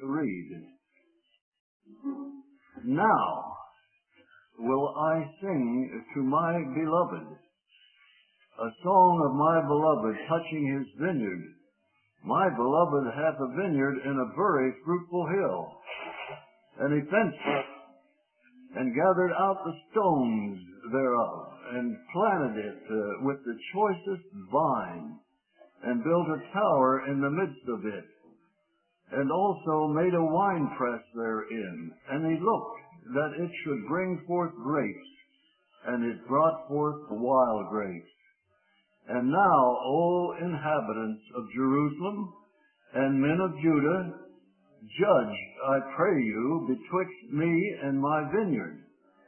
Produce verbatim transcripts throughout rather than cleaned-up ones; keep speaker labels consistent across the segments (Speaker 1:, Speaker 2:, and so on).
Speaker 1: read, "Now will I sing to my beloved, a song of my beloved touching his vineyard. My beloved hath a vineyard in a very fruitful hill, and he fenced it, and gathered out the stones thereof, and planted it uh, with the choicest vine, and built a tower in the midst of it, and also made a winepress therein. And he looked that it should bring forth grapes, and it brought forth wild grapes. And now, O inhabitants of Jerusalem, and men of Judah, judge, I pray you, betwixt me and my vineyard.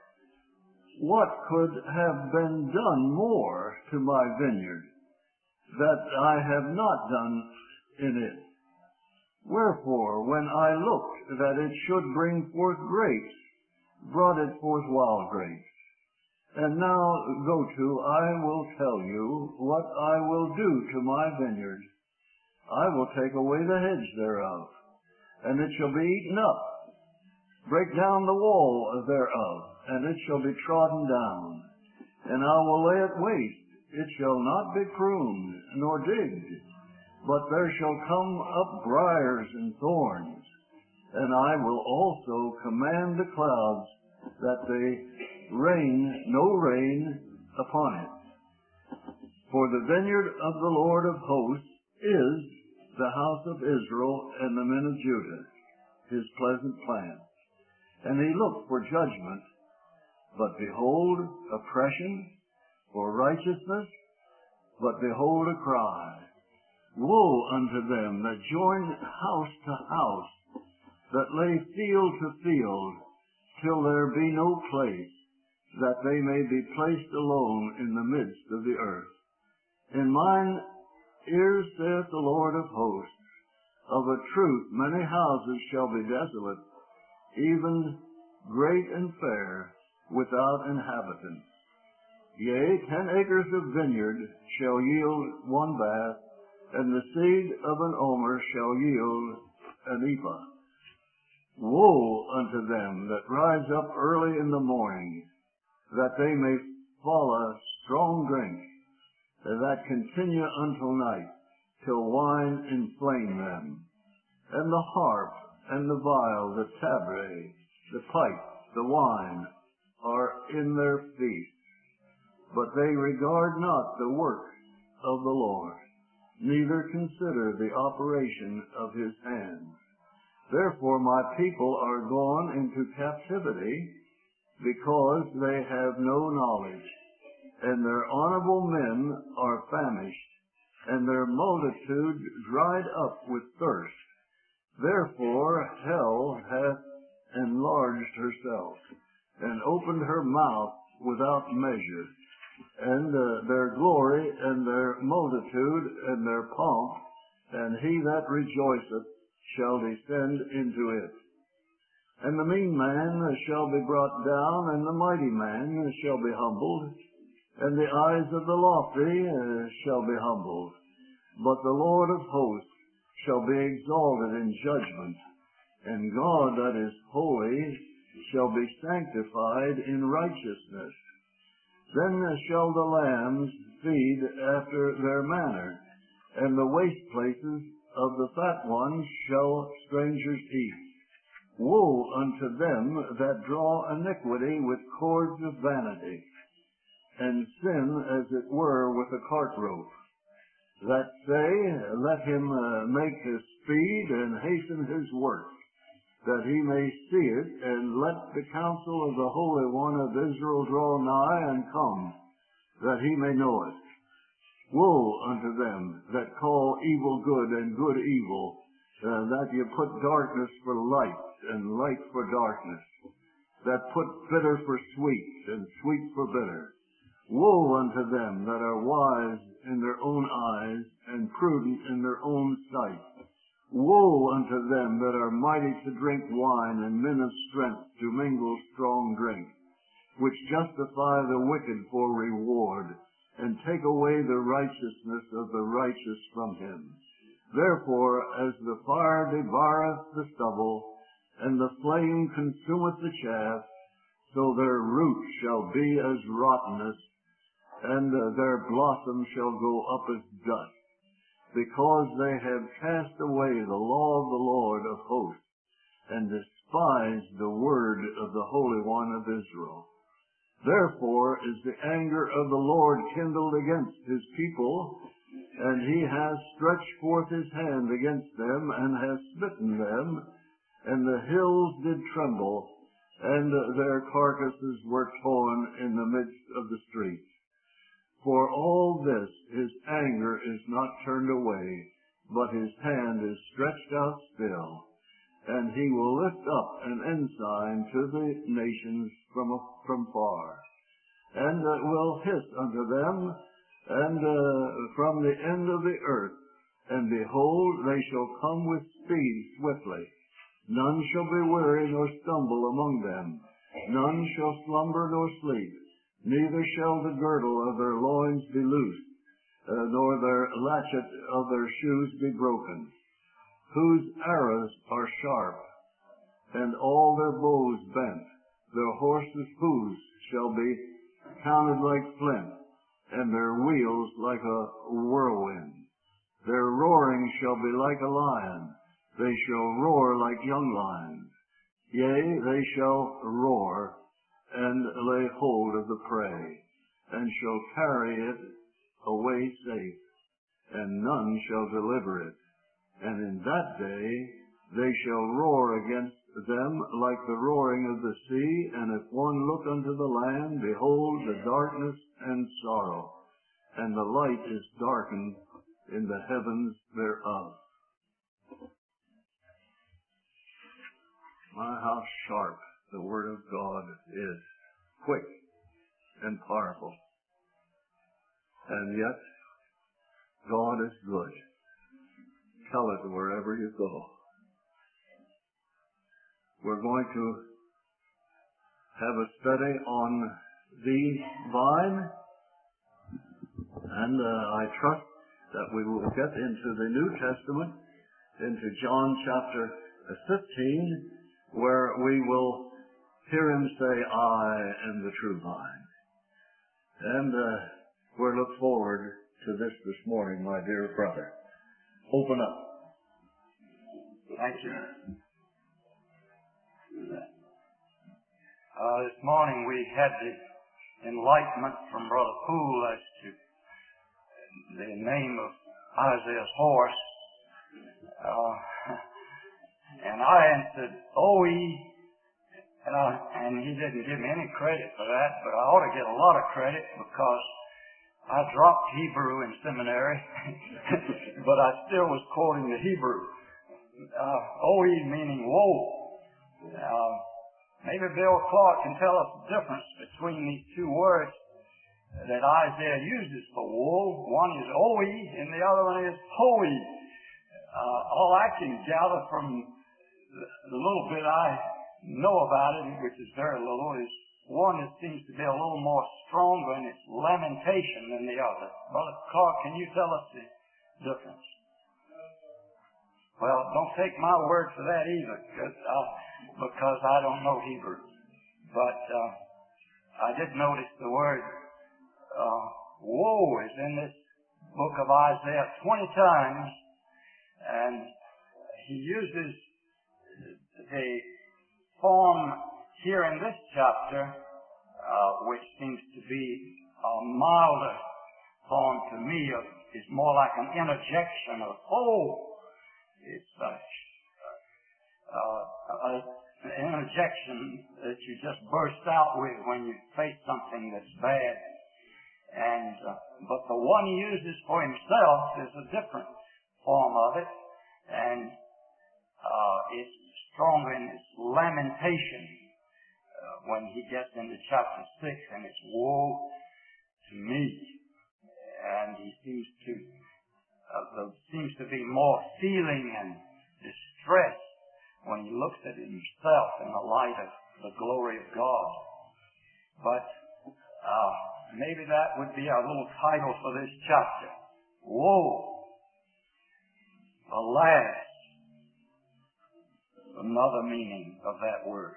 Speaker 1: What could have been done more to my vineyard, that I have not done in it? Wherefore, when I looked that it should bring forth grapes, brought it forth wild grapes. And now go to, I will tell you what I will do to my vineyard. I will take away the hedge thereof, and it shall be eaten up. Break down the wall thereof, and it shall be trodden down. And I will lay it waste. It shall not be pruned, nor digged, but there shall come up briars and thorns. And I will also command the clouds that they rain no rain upon it. For the vineyard of the Lord of hosts is the house of Israel and the men of Judah, his pleasant plant. And he looked for judgment, but behold, oppression, for righteousness, but behold, a cry. Woe unto them that join house to house, that lay field to field, till there be no place, that they may be placed alone in the midst of the earth. In mine ears saith the Lord of hosts, of a truth many houses shall be desolate, even great and fair, without inhabitants. Yea, ten acres of vineyard shall yield one bath, and the seed of an omer shall yield an ephah. Woe unto them that rise up early in the morning, that they may follow strong drink, that continue until night, till wine inflame them. And the harp, and the viol, the tabret, the pipe, the wine, are in their feast. But they regard not the work of the Lord, neither consider the operation of his hands. Therefore my people are gone into captivity, because they have no knowledge, and their honorable men are famished, and their multitude dried up with thirst. Therefore hell hath enlarged herself, and opened her mouth without measure, and uh, their glory, and their multitude, and their pomp, and he that rejoiceth shall descend into it. And the mean man shall be brought down, and the mighty man shall be humbled, and the eyes of the lofty uh, shall be humbled. But the Lord of hosts shall be exalted in judgment, and God that is holy shall be sanctified in righteousness. Then shall the lambs feed after their manner, and the waste places of the fat ones shall strangers eat. Woe unto them that draw iniquity with cords of vanity, and sin as it were with a cart rope, that say, let him uh, make his speed and hasten his work, that he may see it, and let the counsel of the Holy One of Israel draw nigh and come, that he may know it. Woe unto them that call evil good and good evil, uh, that you put darkness for light and light for darkness, that put bitter for sweet and sweet for bitter. Woe unto them that are wise in their own eyes and prudent in their own sight. Woe unto them that are mighty to drink wine and men of strength to mingle strong drink, which justify the wicked for reward, and take away the righteousness of the righteous from him. Therefore, as the fire devoureth the stubble, and the flame consumeth the chaff, so their root shall be as rottenness, and uh, their blossom shall go up as dust, because they have cast away the law of the Lord of hosts, and despised the word of the Holy One of Israel. Therefore is the anger of the Lord kindled against his people, and he has stretched forth his hand against them, and has smitten them, and the hills did tremble, and their carcasses were torn in the midst of the streets. For all this his anger is not turned away, but his hand is stretched out still, and he will lift up an ensign to the nations from, from far, and uh, will hiss unto them, and uh, from the end of the earth, and behold, they shall come with speed swiftly. None shall be weary nor stumble among them. None shall slumber nor sleep. Neither shall the girdle of their loins be loosed, uh, nor their latchet of their shoes be broken. Whose arrows are sharp, and all their bows bent. Their horses' hoofs shall be counted like flint, and their wheels like a whirlwind. Their roaring shall be like a lion. They shall roar like young lions. Yea, they shall roar, and lay hold of the prey, and shall carry it away safe, and none shall deliver it. And in that day they shall roar against them like the roaring of the sea, and if one look unto the land, behold, the darkness and sorrow, and the light is darkened in the heavens thereof. My, how sharp the Word of God is, quick and powerful. And yet, God is good. Tell it wherever you go. We're going to have a study on the vine, and uh, I trust that we will get into the New Testament, into John chapter fifteen, where we will hear him say, I am the true vine. And uh, we look forward to this this morning, my dear brother. Open up.
Speaker 2: Thank you. Uh, this morning we had the enlightenment from Brother Poole as to the name of Isaiah's horse. Uh, and I answered, O E, and, I, and he didn't give me any credit for that, but I ought to get a lot of credit because I dropped Hebrew in seminary, but I still was quoting the Hebrew. Uh, O E meaning woe. Uh, maybe Bill Clark can tell us the difference between these two words that Isaiah uses for woe. One is O E and the other one is Ho E. Uh, all I can gather from the little bit I know about it, which is very little, is one that seems to be a little more stronger in its lamentation than the other. Brother Clark, can you tell us the difference? Well, don't take my word for that either, because, uh, because I don't know Hebrew. But uh, I did notice the word uh, woe is in this book of Isaiah twenty times, and he uses the form here in this chapter, uh, which seems to be a milder form to me, of, is more like an interjection of, oh, it's a, uh, a, an interjection that you just burst out with when you face something that's bad. And uh, but the one he uses for himself is a different form of it, and uh, it's stronger in its lamentation uh, when he gets into chapter six, and it's woe to me. And he seems to uh, there seems to be more feeling and distress when he looks at it himself in the light of the glory of God. But uh, maybe that would be our little title for this chapter: Woe. Alas, another meaning of that word.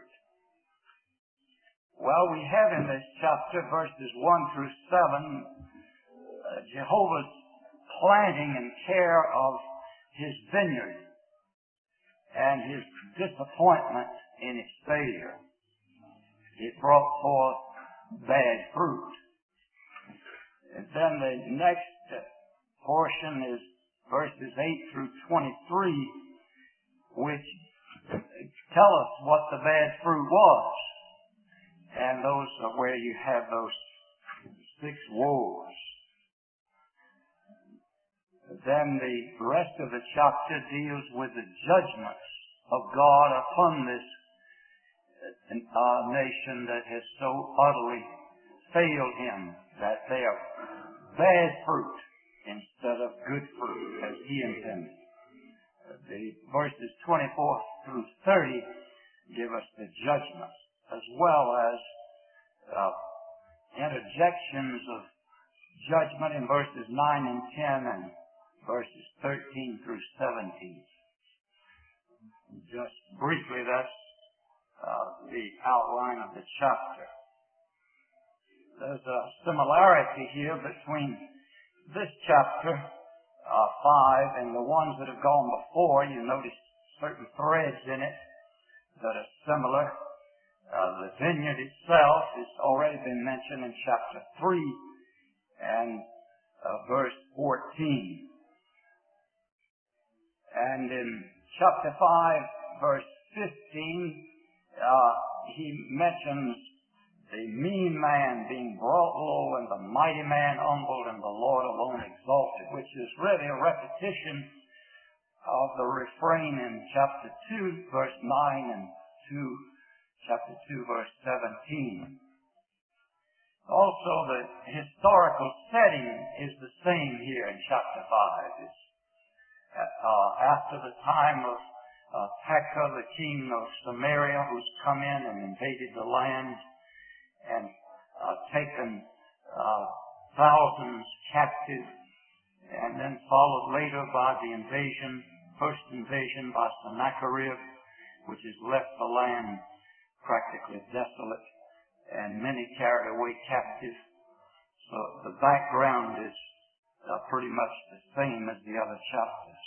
Speaker 2: Well, we have in this chapter, verses one through seven, uh, Jehovah's planting and care of His vineyard and His disappointment in its failure. It brought forth bad fruit. And then the next portion is verses eight through twenty-three, which tell us what the bad fruit was. And those are where you have those six woes. Then the rest of the chapter deals with the judgments of God upon this uh, nation that has so utterly failed Him, that they are bad fruit instead of good fruit as He intended. The verses twenty-four through thirty give us the judgments, as well as uh, interjections of judgment in verses nine and ten and verses thirteen through seventeen. Just briefly, that's uh, the outline of the chapter. There's a similarity here between this chapter uh, five and the ones that have gone before. You notice certain threads in it that are similar. Uh, the vineyard itself has already been mentioned in chapter three and uh, verse fourteen. And in chapter five, verse fifteen, uh, he mentions the mean man being brought low and the mighty man humbled and the Lord alone exalted, which is really a repetition of the refrain in chapter two, verse nine and two. Chapter two, verse seventeen. Also, the historical setting is the same here in chapter five. It's uh, after the time of uh, Pekah, the king of Samaria, who's come in and invaded the land and uh, taken uh, thousands captive, and then followed later by the invasion, first invasion by Sennacherib, which has left the land practically desolate, and many carried away captive. So the background is uh, pretty much the same as the other chapters.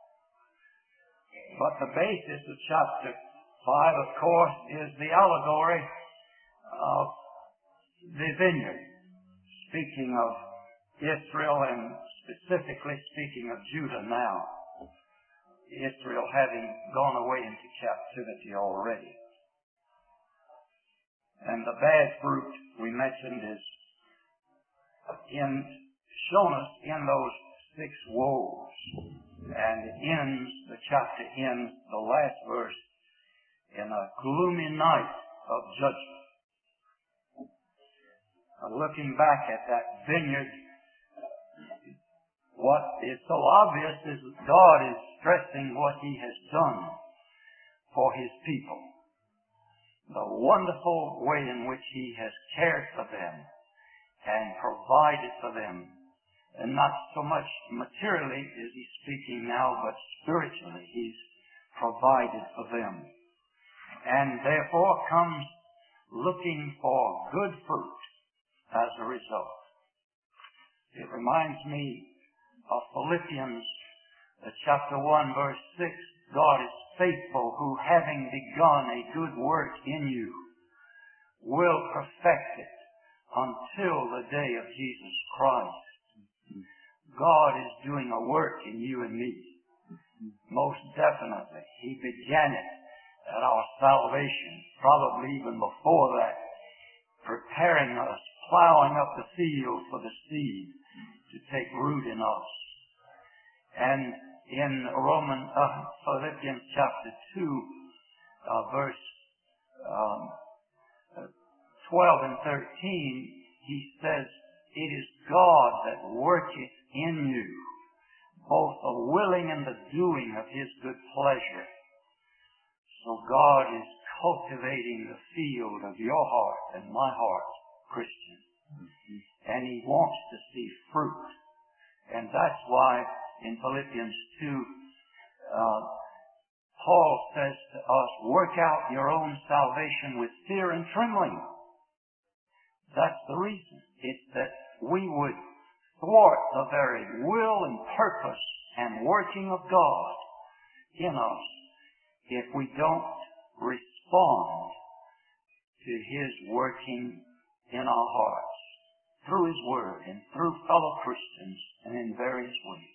Speaker 2: But the basis of chapter five, of course, is the allegory of the vineyard, speaking of Israel and specifically speaking of Judah now. Israel having gone away into captivity already. And the bad fruit we mentioned is in, shown us in those six woes. And it ends, the chapter ends, the last verse, in a gloomy night of judgment. Now, looking back at that vineyard, what is so obvious is that God is stressing what He has done for His people. The wonderful way in which He has cared for them and provided for them. And not so much materially is He speaking now, but spiritually He's provided for them. And therefore comes looking for good fruit as a result. It reminds me of Philippians uh, chapter one, verse six. God is faithful, who having begun a good work in you will perfect it until the day of Jesus Christ. God is doing a work in you and me. Most definitely. He began it at our salvation, probably even before that, preparing us, plowing up the field for the seed to take root in us. And in Roman, uh, Philippians chapter two, uh, verse um, twelve and thirteen, he says, "It is God that worketh in you, both the willing and the doing of His good pleasure." So God is cultivating the field of your heart and my heart, Christian. Mm-hmm. And He wants to see fruit. And that's why in Philippians two, uh, Paul says to us, work out your own salvation with fear and trembling. That's the reason. It's that we would thwart the very will and purpose and working of God in us if we don't respond to His working in our hearts through His Word and through fellow Christians and in various ways.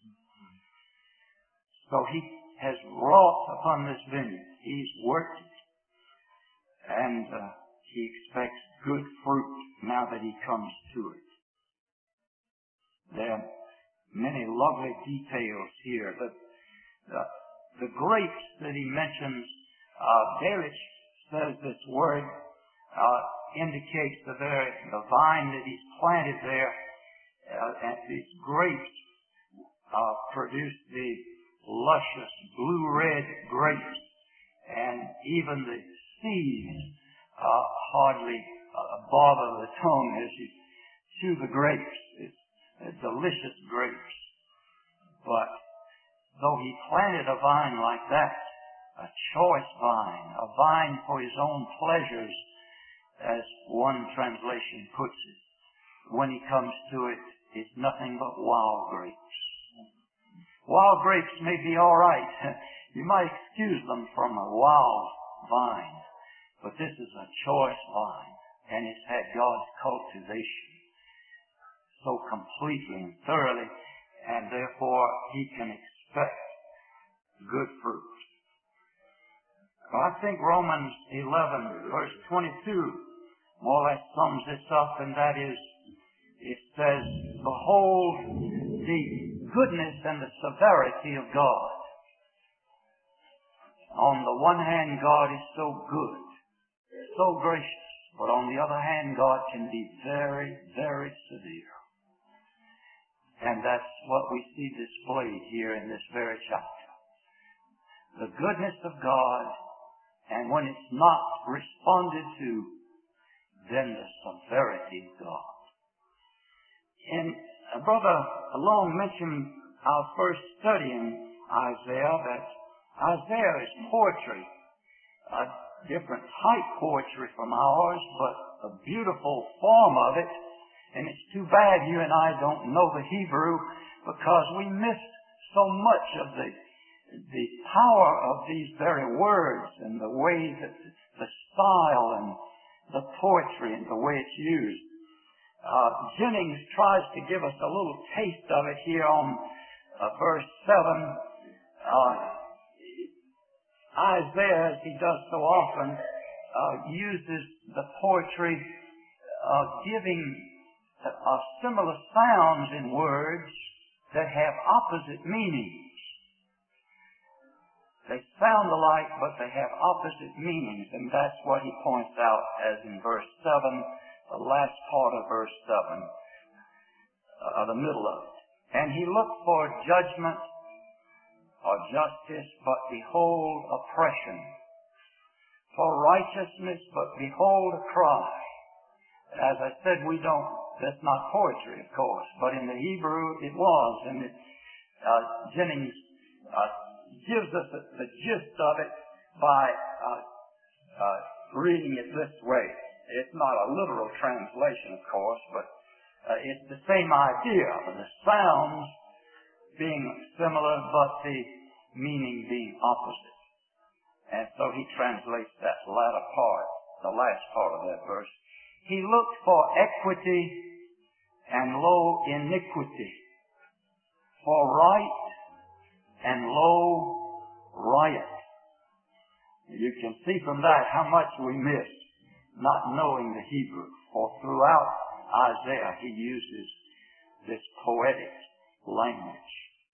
Speaker 2: So He has wrought upon this vineyard. He's worked it. And uh, He expects good fruit now that He comes to it. There are many lovely details here. The, the, the grapes that he mentions, uh, Delitzsch says this word uh, indicates the very the vine that he's planted there, uh, and these grapes uh, produce the luscious blue-red grapes, and even the seeds uh, hardly uh, bother the tongue as you chew the grapes. It's uh, delicious grapes. But though he planted a vine like that, a choice vine, a vine for his own pleasures, as one translation puts it, when he comes to it, it's nothing but wild grapes. Wild grapes may be all right. You might excuse them from a wild vine. But this is a choice vine, and it's had God's cultivation so completely and thoroughly, and therefore he can expect good fruit. Well, I think Romans eleven, verse twenty-two, more or less sums this up, and that is, it says, behold the goodness and the severity of God. On the one hand, God is so good, so gracious, but on the other hand, God can be very, very severe. And that's what we see displayed here in this very chapter. The goodness of God, and when it's not responded to, then the severity of God. And uh, Brother Long mentioned our first study in Isaiah, that Isaiah is poetry, a different type poetry from ours, but a beautiful form of it. And it's too bad you and I don't know the Hebrew, because we miss so much of the the power of these very words and the way that the style and the poetry and the way it's used. Uh, Jennings tries to give us a little taste of it here on uh, verse seven. Uh, Isaiah, as he does so often, uh, uses the poetry uh, giving uh, similar sounds in words that have opposite meanings. They sound alike, but they have opposite meanings, and that's what he points out as in verse seven, the last part of verse seven, uh, the middle of it. And he looked for judgment or justice, but behold oppression. For righteousness, but behold a cry. As I said, we don't, that's not poetry, of course, but in the Hebrew it was, and it, uh, Jennings uh, gives us the, the gist of it by uh, uh, reading it this way. It's not a literal translation, of course, but uh, it's the same idea, the sounds being similar, but the meaning being opposite. And so he translates that latter part, the last part of that verse. He looked for equity, and lo, iniquity, for right, and lo, riot. You can see from that how much we miss not knowing the Hebrew. For throughout Isaiah he uses this poetic language.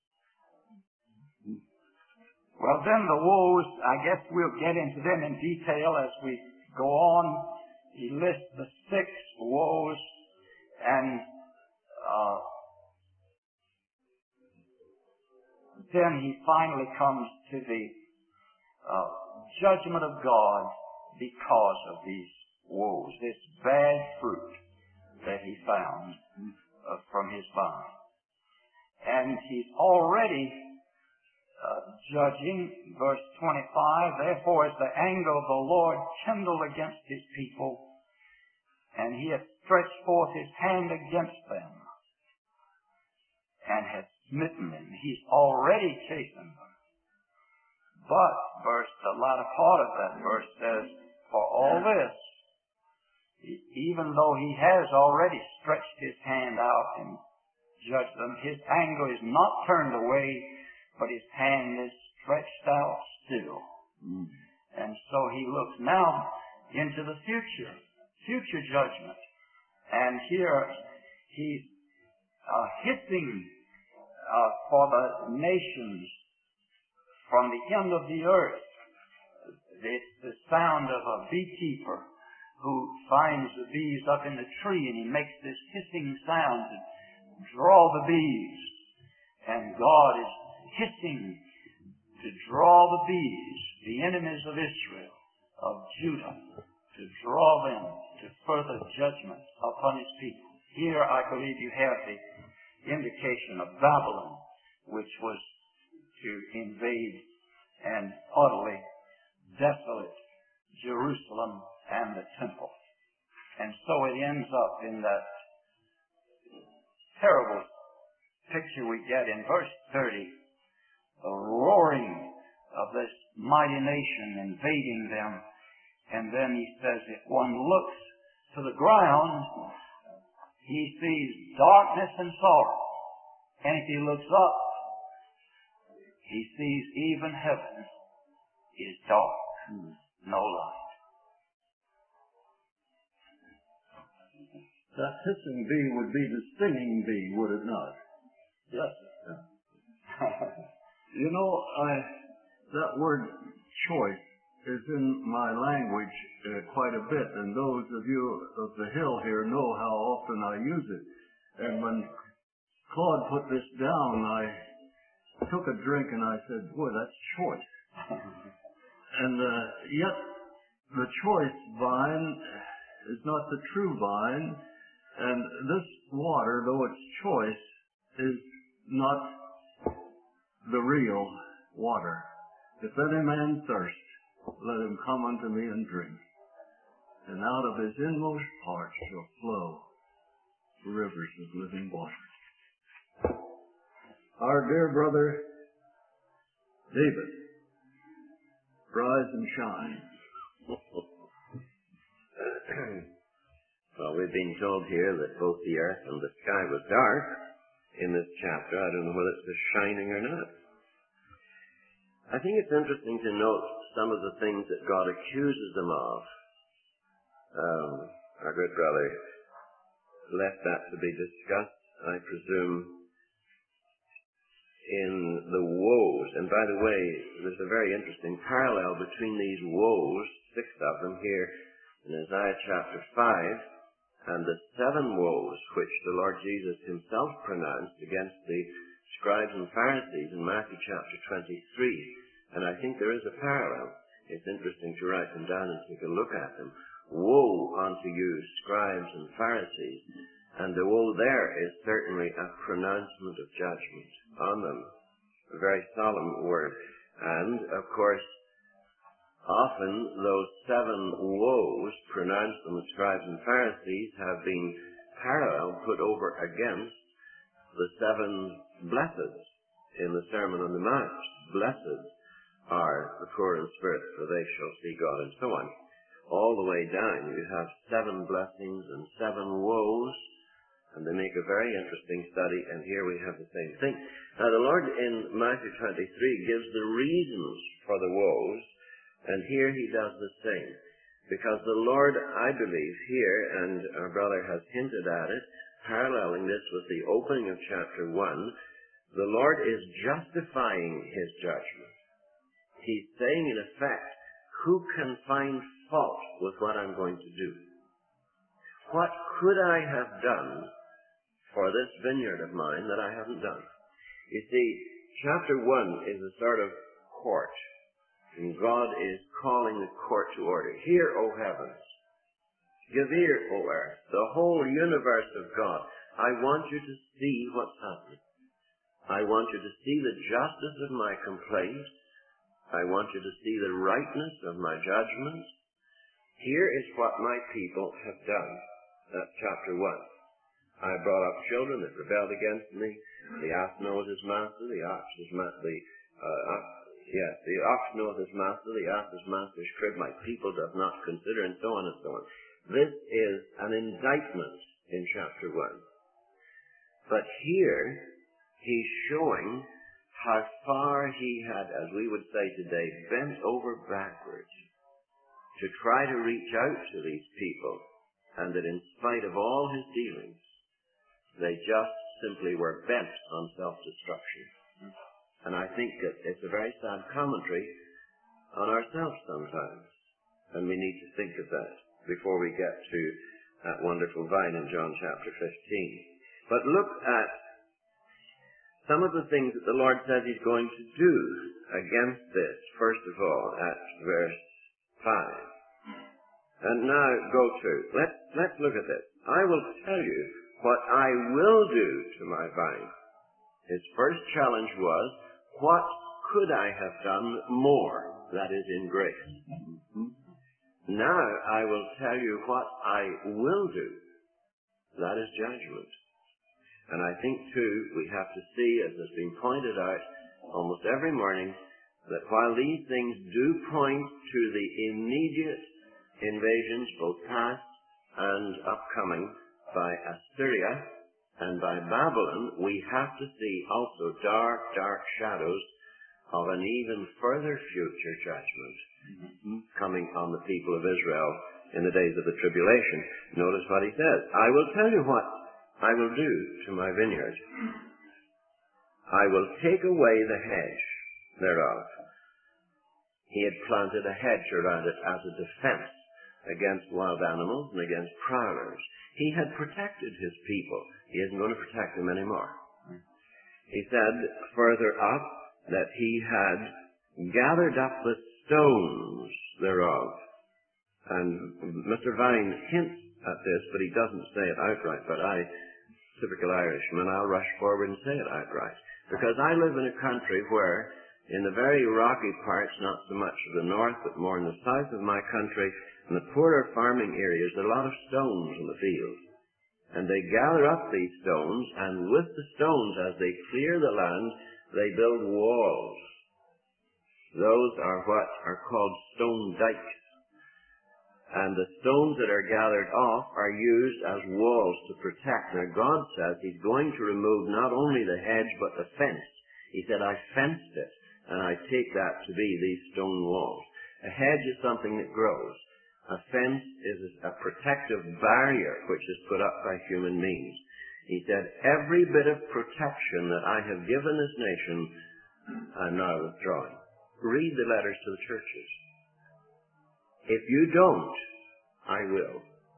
Speaker 2: Well, then the woes, I guess we'll get into them in detail as we go on. He lists the six woes, and uh, then he finally comes to the uh, judgment of God because of these woes, this bad fruit that he found uh, from his vine. And he's already uh, judging, verse twenty-five, therefore is the anger of the Lord kindled against his people, and he hath stretched forth his hand against them, and hath smitten them. He's already chastened them. But, verse, the latter part of that verse says, for all this, even though he has already stretched his hand out and judged them, his anger is not turned away, but his hand is stretched out still. Mm. And so he looks now into the future, future judgment. And here he's uh, hissing uh, for the nations from the end of the earth. It's the sound of a beekeeper who finds the bees up in the tree, and he makes this hissing sound to draw the bees. And God is hissing to draw the bees, the enemies of Israel, of Judah, to draw them to further judgment upon his people. Here I believe you have the indication of Babylon, which was to invade and utterly desolate Jerusalem and the temple. And so it ends up in that terrible picture we get in verse thirty, the roaring of this mighty nation invading them. And then he says, if one looks to the ground, he sees darkness and sorrow. And if he looks up, he sees even heaven is dark, no light.
Speaker 1: That hissing bee would be the stinging bee, would it not?
Speaker 2: Yes.
Speaker 1: You know, I that word choice is in my language uh, quite a bit, and those of you of the Hill here know how often I use it. And when Claude put this down, I took a drink and I said, boy, that's choice. And uh, yet the choice vine is not the true vine, and this water, though it's choice, is not the real water. If any man thirst, let him come unto me and drink. And out of his inmost parts shall flow rivers of living water. Our dear brother David, rise and shine.
Speaker 3: Well, we've been told here that both the earth and the sky was dark in this chapter. I don't know whether it's just shining or not. I think it's interesting to note some of the things that God accuses them of. Um, our good brother left that to be discussed, I presume, in the woes. And by the way, there's a very interesting parallel between these woes, six of them here in Isaiah chapter five, and the seven woes which the Lord Jesus himself pronounced against the scribes and Pharisees in Matthew chapter twenty-three. And I think there is a parallel. It's interesting to write them down and take a look at them. Woe unto you, scribes and Pharisees. And the woe there is certainly a pronouncement of judgment on them. A very solemn word. And, of course, often those seven woes pronounced on the scribes and Pharisees have been parallel put over against the seven blesseds in the Sermon on the Mount. Blessed are the poor in spirit, for they shall see God, and so on. All the way down, you have seven blessings and seven woes, and they make a very interesting study, and here we have the same thing. Now, the Lord in Matthew twenty-three gives the reasons for the woes, and here he does the same. Because the Lord, I believe, here, and our brother has hinted at it, paralleling this with the opening of chapter one, the Lord is justifying his judgment. He's saying, in effect, who can find fault with what I'm going to do? What could I have done for this vineyard of mine that I haven't done? You see, chapter one is a sort of court, and God is calling the court to order. Hear, O heavens. Give ear, O earth. The whole universe of God. I want you to see what's happening. I want you to see the justice of my complaint. I want you to see the rightness of my judgment. Here is what my people have done. That's chapter one. I brought up children that rebelled against me. The ass knows his master. The ox is ma- the uh, ox, yes, the ox knows his master. The ass is master's crib. My people does not consider, and so on and so on. This is an indictment in chapter one. But here, he's showing how far he had, as we would say today, bent over backwards to try to reach out to these people, and that in spite of all his dealings, they just simply were bent on self-destruction. And I think that it's a very sad commentary on ourselves sometimes, and we need to think of that before we get to that wonderful vine in John chapter fifteen. But look at some of the things that the Lord says he's going to do against this, first of all, at verse five. And now go to, let's, let's look at this. I will tell you what I will do to my vine. His first challenge was, what could I have done more, that is, in grace? Now I will tell you what I will do. That is judgment. And I think, too, we have to see, as has been pointed out almost every morning, that while these things do point to the immediate invasions, both past and upcoming, by Assyria and by Babylon, we have to see also dark, dark shadows of an even further future judgment mm-hmm. coming on the people of Israel in the days of the tribulation. Notice what he says. I will tell you what I will do to my vineyard. I will take away the hedge thereof. He had planted a hedge around it as a defense against wild animals and against prowlers. He had protected his people. He isn't going to protect them anymore. He said further up that he had gathered up the stones thereof. And Mister Vine hints at this, but he doesn't say it outright. But I, typical Irishman, I'll rush forward and say it outright. Because I live in a country where, in the very rocky parts, not so much of the north, but more in the south of my country, in the poorer farming areas, there are a lot of stones in the field. And they gather up these stones, and with the stones, as they clear the land, they build walls. Those are what are called stone dikes. And the stones that are gathered off are used as walls to protect. Now God says he's going to remove not only the hedge, but the fence. He said, I fenced it, and I take that to be these stone walls. A hedge is something that grows. A fence is a protective barrier which is put up by human means. He said, every bit of protection that I have given this nation, I'm now withdrawing. Read the letters to the churches. If you don't, I will.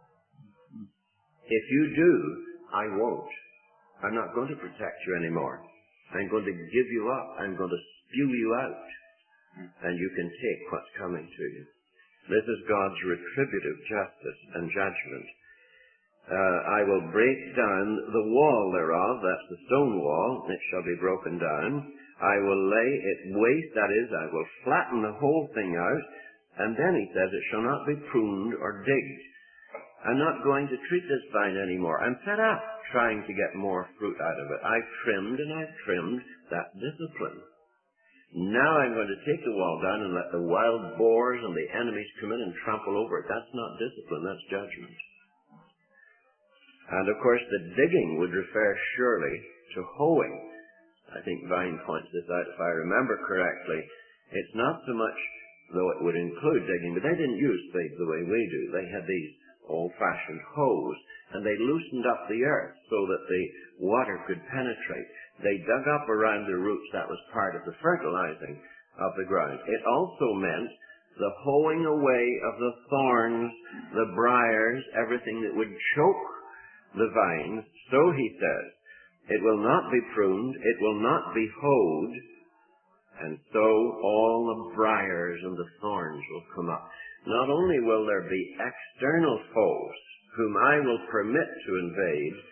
Speaker 3: If you do, I won't. I'm not going to protect you anymore. I'm going to give you up. I'm going to spew you out. And you can take what's coming to you. This is God's retributive justice and judgment. Uh, I will break down the wall thereof, that's the stone wall, it shall be broken down. I will lay it waste, that is, I will flatten the whole thing out, and then he says, it shall not be pruned or digged. I'm not going to treat this vine anymore. I'm fed up trying to get more fruit out of it. I've trimmed and I've trimmed that discipline. Now I'm going to take the wall down and let the wild boars and the enemies come in and trample over it. That's not discipline, that's judgment. And of course the digging would refer surely to hoeing. I think Vine points this out, if I remember correctly. It's not so much, though it would include digging, but they didn't use spades the way we do. They had these old-fashioned hoes, and they loosened up the earth so that the water could penetrate. They dug up around the roots. That was part of the fertilizing of the ground. It also meant the hoeing away of the thorns, the briars, everything that would choke the vines. So he says, it will not be pruned, it will not be hoed, and so all the briars and the thorns will come up. Not only will there be external foes whom I will permit to invade,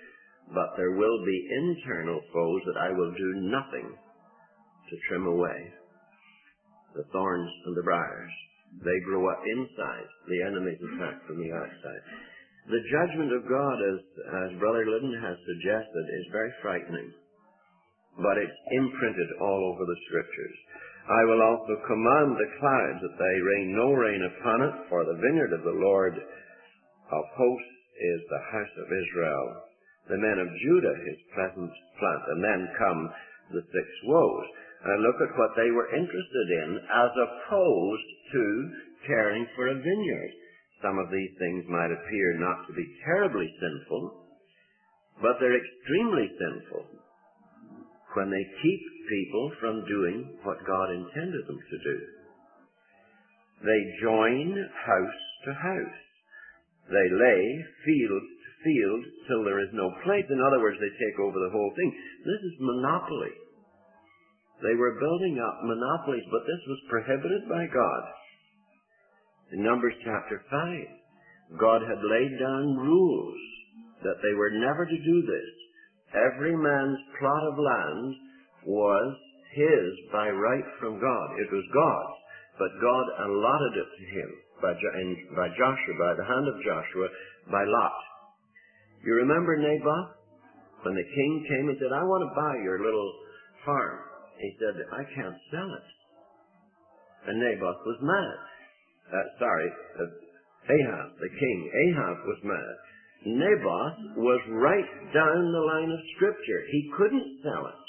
Speaker 3: but there will be internal foes that I will do nothing to trim away. The thorns and the briars, they grow up inside. The enemy's attack from the outside. The judgment of God, as, as Brother Liddon has suggested, is very frightening, but it's imprinted all over the Scriptures. I will also command the clouds that they rain no rain upon it, for the vineyard of the Lord of hosts is the house of Israel. The men of Judah his pleasant plant. And then come the six woes. And look at what they were interested in as opposed to caring for a vineyard. Some of these things might appear not to be terribly sinful, but they're extremely sinful when they keep people from doing what God intended them to do. They join house to house. They lay field to field till there is no place. In other words, they take over the whole thing. This is monopoly. They were building up monopolies, but this was prohibited by God. In Numbers chapter five, God had laid down rules that they were never to do this. Every man's plot of land was his by right from God. It was God's, but God allotted it to him by, by Joshua, by the hand of Joshua, by lot. You remember Naboth? When the king came and said, I want to buy your little farm. He said, I can't sell it. And Naboth was mad. Uh, sorry, uh, Ahab, the king, Ahab was mad. Naboth was right down the line of Scripture. He couldn't sell it.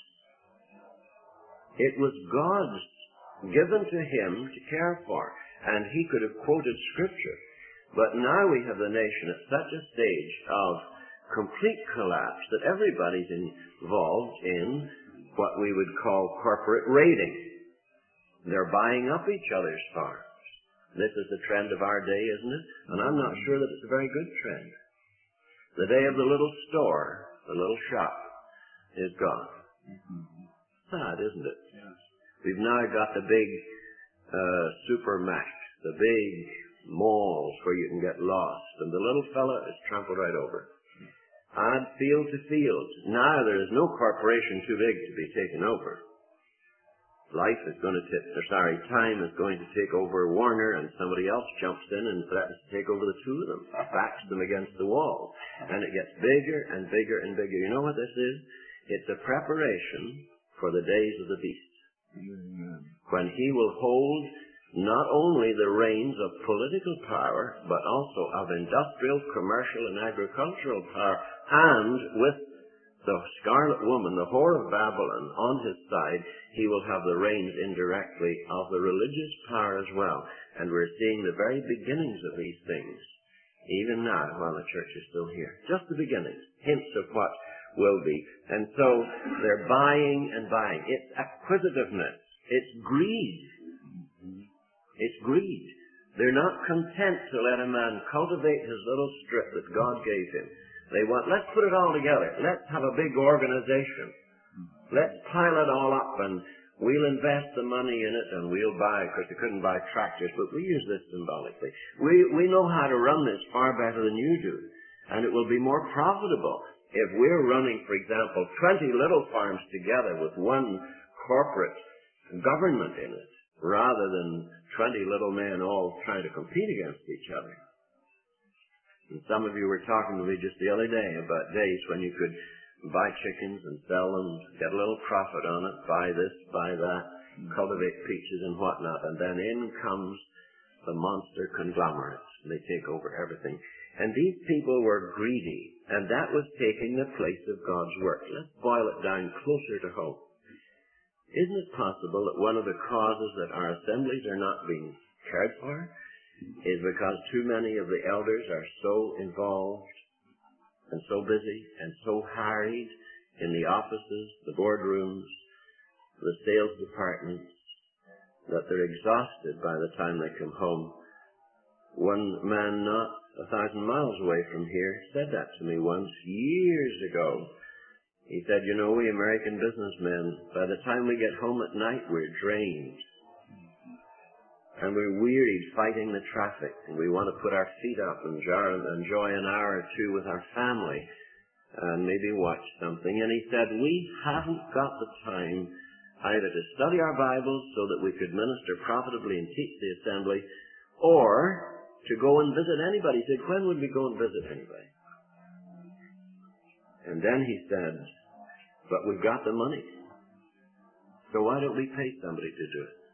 Speaker 3: It was God's, given to him to care for, and he could have quoted Scripture. But now we have the nation at such a stage of complete collapse that everybody's involved in what we would call corporate raiding. They're buying up each other's farms. This is the trend of our day, isn't it? And I'm not sure that it's a very good trend. The day of the little store, the little shop, is gone. Mm-hmm. Sad, isn't it? Yes. We've now got the big uh, supermax, the big malls where you can get lost, and the little fella is trampled right over. Add field to field. Now there is no corporation too big to be taken over. Life is going to take, or sorry, time is going to take over Warner, and somebody else jumps in and threatens to take over the two of them, backs them against the wall. And it gets bigger and bigger and bigger. You know what this is? It's a preparation for the days of the beast. Mm-hmm. When he will hold not only the reins of political power, but also of industrial, commercial, and agricultural power, and with the scarlet woman, the whore of Babylon, on his side, he will have the reins indirectly of the religious power as well. And we're seeing the very beginnings of these things, even now, while the church is still here. Just the beginnings, hints of what will be. And so they're buying and buying. It's acquisitiveness. It's greed. It's greed. They're not content to let a man cultivate his little strip that God gave him. They want, let's put it all together. Let's have a big organization. Let's pile it all up, and we'll invest the money in it, and we'll buy, because they couldn't buy tractors, but we use this symbolically. We, we know how to run this far better than you do, and it will be more profitable if we're running, for example, twenty little farms together with one corporate government in it, rather than twenty little men all trying to compete against each other. And some of you were talking to me just the other day about days when you could buy chickens and sell them, get a little profit on it, buy this, buy that, cultivate peaches and whatnot, and then in comes the monster conglomerates. They take over everything. And these people were greedy, and that was taking the place of God's work. Let's boil it down closer to home. Isn't it possible that one of the causes that our assemblies are not being cared for is because too many of the elders are so involved and so busy and so harried in the offices, the boardrooms, the sales departments, that they're exhausted by the time they come home. One man not a thousand miles away from here said that to me once, years ago. He said, you know, we American businessmen, by the time we get home at night, we're drained. And we're wearied fighting the traffic, and we want to put our feet up and enjoy an hour or two with our family. and maybe watch something. And he said, we haven't got the time either to study our Bibles so that we could minister profitably and teach the assembly, or to go and visit anybody. He said, when would we go and visit anybody? And then he said, but we've got the money, so why don't we pay somebody to do it?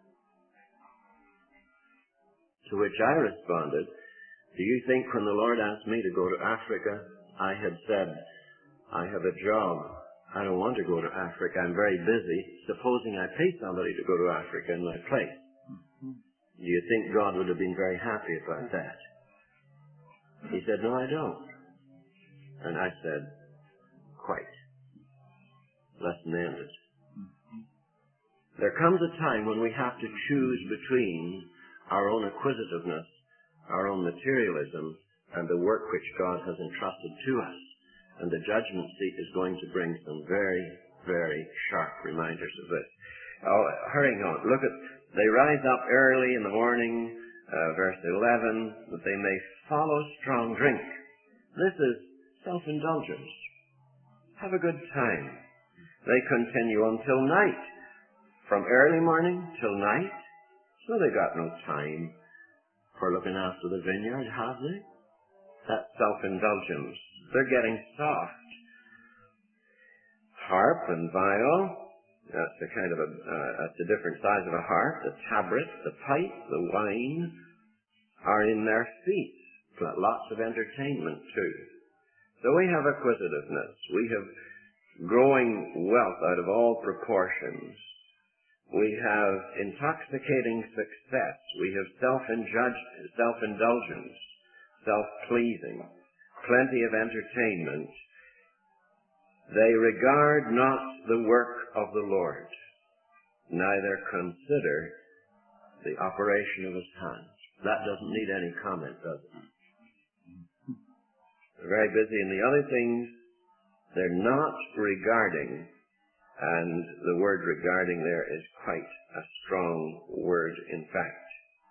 Speaker 3: To which I responded, do you think when the Lord asked me to go to Africa, I had said, I have a job, I don't want to go to Africa, I'm very busy, supposing I pay somebody to go to Africa in my place? Do you think God would have been very happy about that? He said, no, I don't. And I said, quite. Lesson ended. There comes a time when we have to choose between our own acquisitiveness, our own materialism, and the work which God has entrusted to us. And the judgment seat is going to bring some very, very sharp reminders of this. Oh, hurrying on. Look at, they rise up early in the morning, uh, verse eleven, that they may follow strong drink. This is self-indulgence. Have a good time. They continue until night. From early morning till night. So they got no time for looking after the vineyard, have they? That's self-indulgence. They're getting soft. Harp and viol, that's a kind of a, uh, that's a different size of a harp. The tabret, the pipe, the wine are in their feet. Got lots of entertainment too. So we have acquisitiveness. We have growing wealth out of all proportions. We have intoxicating success. We have self-indulgence, self-pleasing, plenty of entertainment. They regard not the work of the Lord, neither consider the operation of his hands. That doesn't need any comment, does it? They're very busy in the other things. They're not regarding, and the word regarding there is quite a strong word, in fact.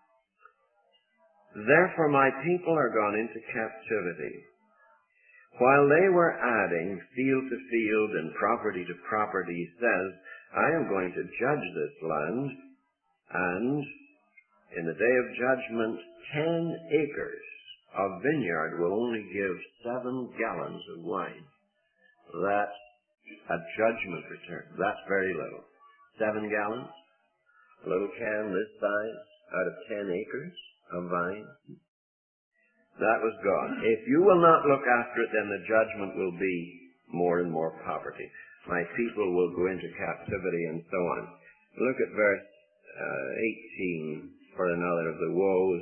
Speaker 3: Therefore my people are gone into captivity. While they were adding field to field and property to property, he says, I am going to judge this land, and in the day of judgment, ten acres of vineyard will only give seven gallons of wine. That's a judgment return. That's very little. Seven gallons, a little can this size, out of ten acres of vine. That was God. If you will not look after it, then the judgment will be more and more poverty. My people will go into captivity, and so on. Look at verse uh, eighteen for another of the woes.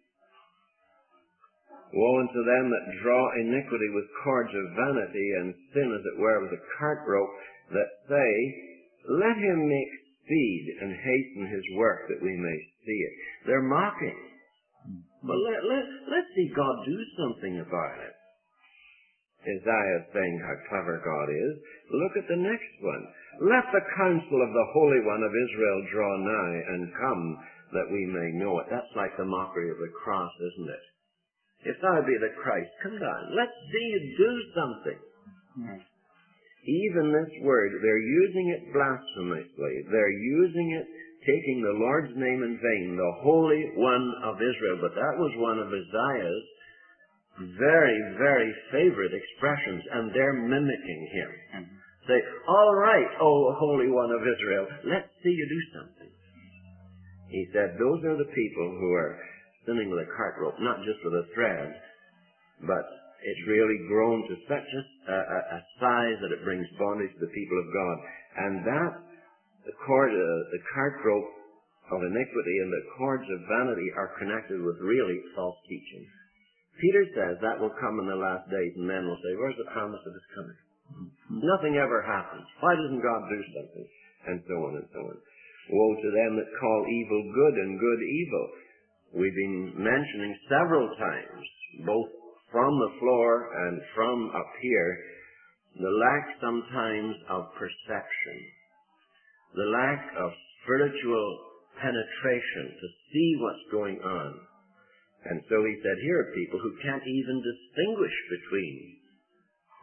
Speaker 3: Woe unto them that draw iniquity with cords of vanity, and sin, as it were, with a cart rope, that say, let him make speed and hasten his work, that we may see it. They're mocking. But let, let, let's see God do something about it. Isaiah is saying how clever God is. Look at the next one. Let the counsel of the Holy One of Israel draw nigh and come, that we may know it. That's like the mockery of the cross, isn't it? If thou be the Christ, come down. Let's see you do something. Mm-hmm. Even this word, they're using it blasphemously. They're using it, taking the Lord's name in vain, the Holy One of Israel. But that was one of Isaiah's very, very favorite expressions, and they're mimicking him. Mm-hmm. Say, all right, O Holy One of Israel, let's see you do something. He said, those are the people who are sinning with a cart rope, not just with a thread, but it's really grown to such a, a, a size that it brings bondage to the people of God. And that, the cord, uh, the cart rope of iniquity and the cords of vanity are connected with really false teaching. Peter says that will come in the last days, and men will say, where's the promise of his coming? Mm-hmm. Nothing ever happens. Why doesn't God do something? And so on and so on. Woe to them that call evil good and good evil. We've been mentioning several times, both from the floor and from up here, the lack sometimes of perception, the lack of spiritual penetration to see what's going on. And so he said, here are people who can't even distinguish between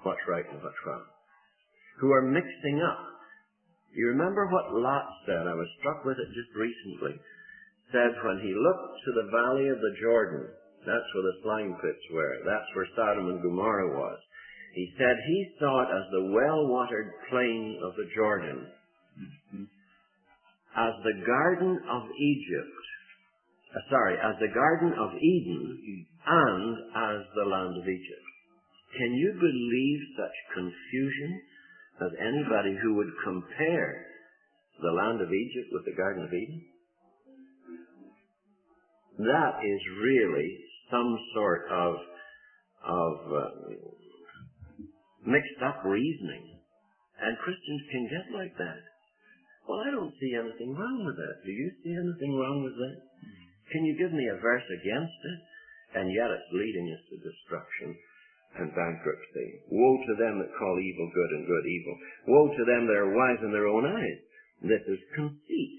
Speaker 3: what's right and what's wrong, who are mixing up. You remember what Lot said? I was struck with it just recently. Said when he looked to the valley of the Jordan, that's where the slime pits were, that's where Sodom and Gomorrah was. He said he saw it as the well-watered plain of the Jordan, as the Garden of Egypt, uh, sorry, as the Garden of Eden, and as the land of Egypt. Can you believe such confusion as anybody who would compare the land of Egypt with the Garden of Eden? That is really some sort of, of uh, mixed up reasoning. And Christians can get like that. Well, I don't see anything wrong with that. Do you see anything wrong with that? Can you give me a verse against it? And yet it's leading us to destruction and bankruptcy. Woe to them that call evil good and good evil. Woe to them that are wise in their own eyes. This is conceit.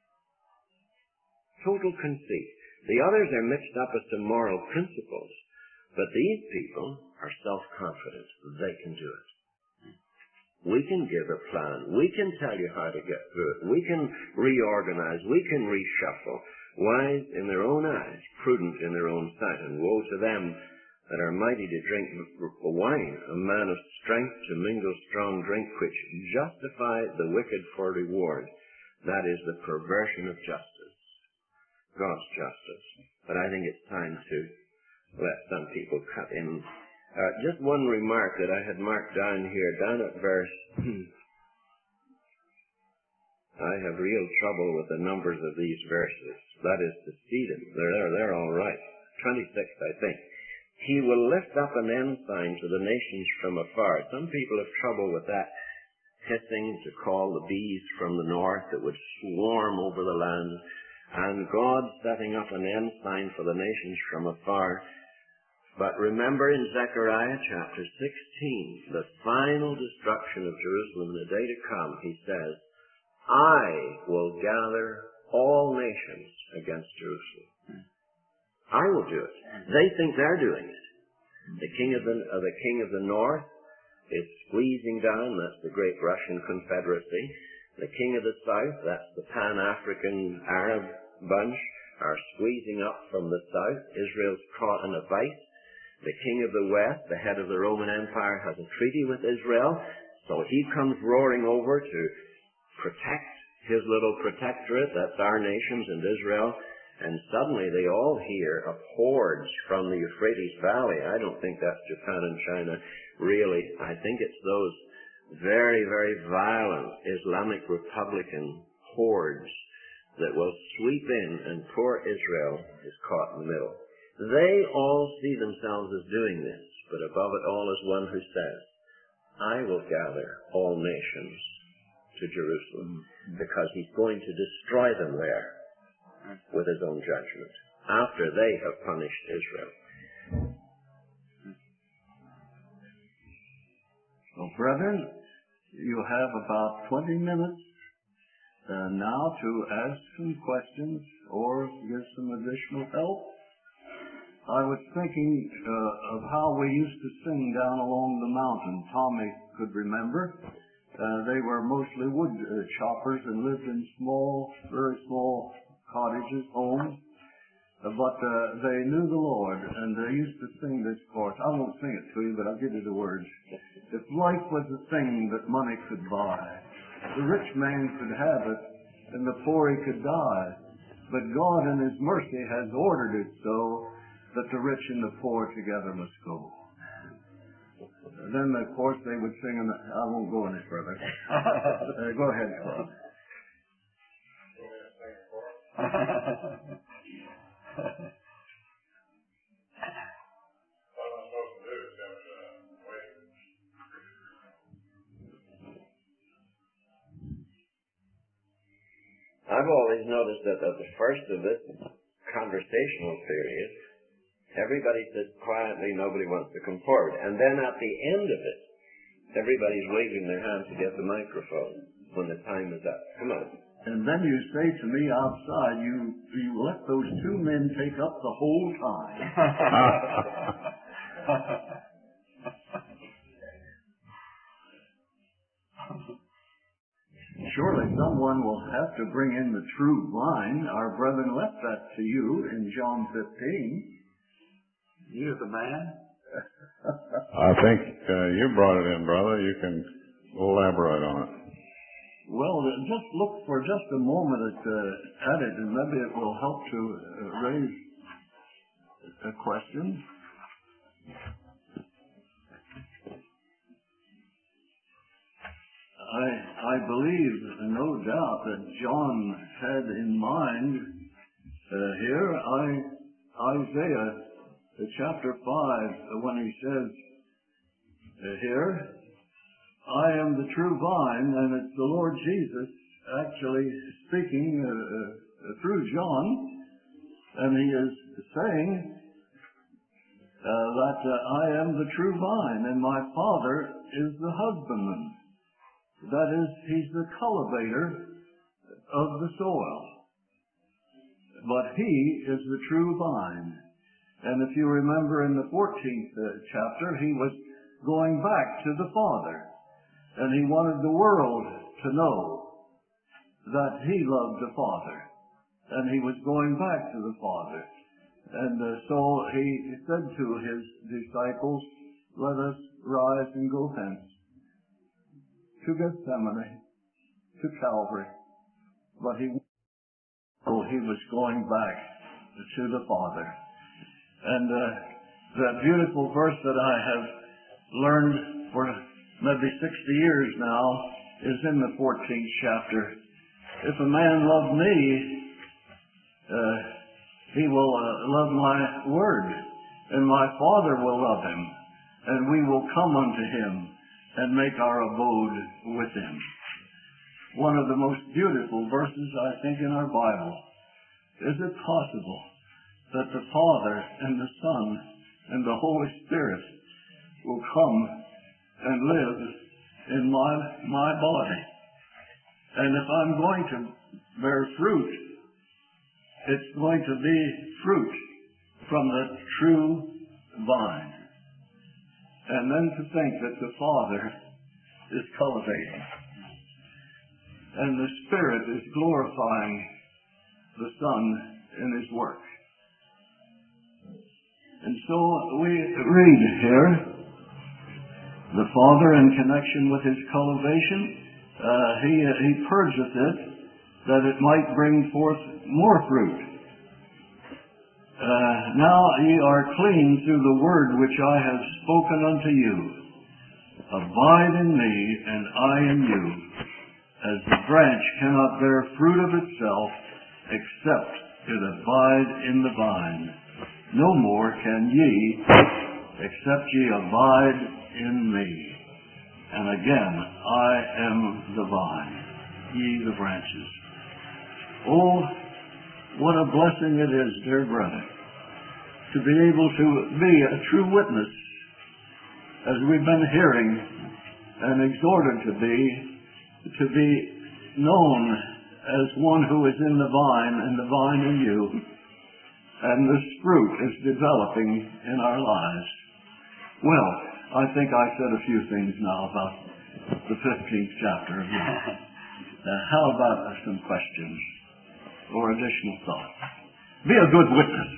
Speaker 3: Total conceit. The others are mixed up as to moral principles. But these people are self-confident. They can do it. We can give a plan. We can tell you how to get through it. We can reorganize. We can reshuffle. Wise in their own eyes, prudent in their own sight. And woe to them that are mighty to drink wine, a man of strength to mingle strong drink, which justify the wicked for reward. That is the perversion of justice, God's justice. But I think it's time to let some people cut in. Uh, just one remark that I had marked down here, down at verse, I have real trouble with the numbers of these verses. That is to see them. They're there, they're all right. twenty-sixth, I think. He will lift up an ensign to the nations from afar. Some people have trouble with that hissing to call the bees from the north that would swarm over the land. And God setting up an ensign for the nations from afar. But remember in Zechariah chapter sixteen, the final destruction of Jerusalem in the day to come, he says, I will gather all nations against Jerusalem. I will do it. They think they're doing it. The king of the, uh, the king of the north is squeezing down, that's the great Russian Confederacy. The king of the south, that's the Pan-African Arab bunch, are squeezing up from the south. Israel's caught in a vice. The king of the west, the head of the Roman Empire, has a treaty with Israel, so he comes roaring over to protect his little protectorate, that's our nations and Israel, and suddenly they all hear of hordes from the Euphrates Valley. I don't think that's Japan and China, really. I think it's those very, very violent Islamic Republican hordes that will sweep in, and poor Israel is caught in the middle. They all see themselves as doing this, but above it all is one who says, I will gather all nations to Jerusalem, because he's going to destroy them there with his own judgment, after they have punished Israel.
Speaker 1: Well, brethren, you have about twenty minutes uh, now to ask some questions or give some additional help. I was thinking uh, of how we used to sing down along the mountain. Tommy could remember. Uh, they were mostly wood uh, choppers and lived in small, very small cottages, homes. Uh, but uh, they knew the Lord, and they used to sing this chorus. I won't sing it to you, but I'll give you the words. If life was a thing that money could buy, the rich man could have it, and the poor he could die. But God in his mercy has ordered it so that the rich and the poor together must go. Then, of course, they would sing, and I won't go any further. uh, go ahead, Carl.
Speaker 3: I've always noticed that at the first of this conversational period, everybody sits quietly, nobody wants to come forward. And then at the end of it, everybody's waving their hand to get the microphone when the time is up. Come on.
Speaker 1: And then you say to me outside, you, you let those two men take up the whole time. to bring in the true vine. Our brethren left that to you in John fifteen.
Speaker 2: You're the man.
Speaker 4: I think uh, you brought it in, brother. You can elaborate on it.
Speaker 1: Well, just look for just a moment at, uh, at it, and maybe it will help to uh, raise a question. I, I believe, no doubt, that John had in mind uh, here I, Isaiah uh, chapter five, uh, when he says uh, here, I am the true vine, and it's the Lord Jesus actually speaking uh, uh, through John, and he is saying uh, that uh, I am the true vine, and my Father is the husbandman. That is, he's the cultivator of the soil. But he is the true vine. And if you remember in the fourteenth uh, chapter, he was going back to the Father. And he wanted the world to know that he loved the Father. And he was going back to the Father. And uh, so he said to his disciples, let us rise and go hence to Gethsemane, to Calvary. But he, oh, he was going back to the Father. And uh, that beautiful verse that I have learned for maybe sixty years now is in the fourteenth chapter. If a man love me, uh, he will uh, love my word, and my Father will love him, and we will come unto him and make our abode with him. One of the most beautiful verses, I think, in our Bible. Is it possible that the Father and the Son and the Holy Spirit will come and live in my, my body? And if I'm going to bear fruit, it's going to be fruit from the true vine. And then to think that the Father is cultivating, and the Spirit is glorifying the Son in His work. And so we read here, the Father in connection with His cultivation, uh, He He purgeth it, that it might bring forth more fruit. Uh, now ye are clean through the word which I have spoken unto you. Abide in me, and I in you. As the branch cannot bear fruit of itself, except it abide in the vine. No more can ye, except ye abide in me. And again, I am the vine, ye the branches. Oh, what a blessing it is, dear brother, to be able to be a true witness, as we've been hearing and exhorted to be, to be known as one who is in the vine and the vine in you, and this fruit is developing in our lives. Well, I think I said a few things now about the fifteenth chapter of John. Uh, how about uh, some questions or additional thoughts? Be a good witness.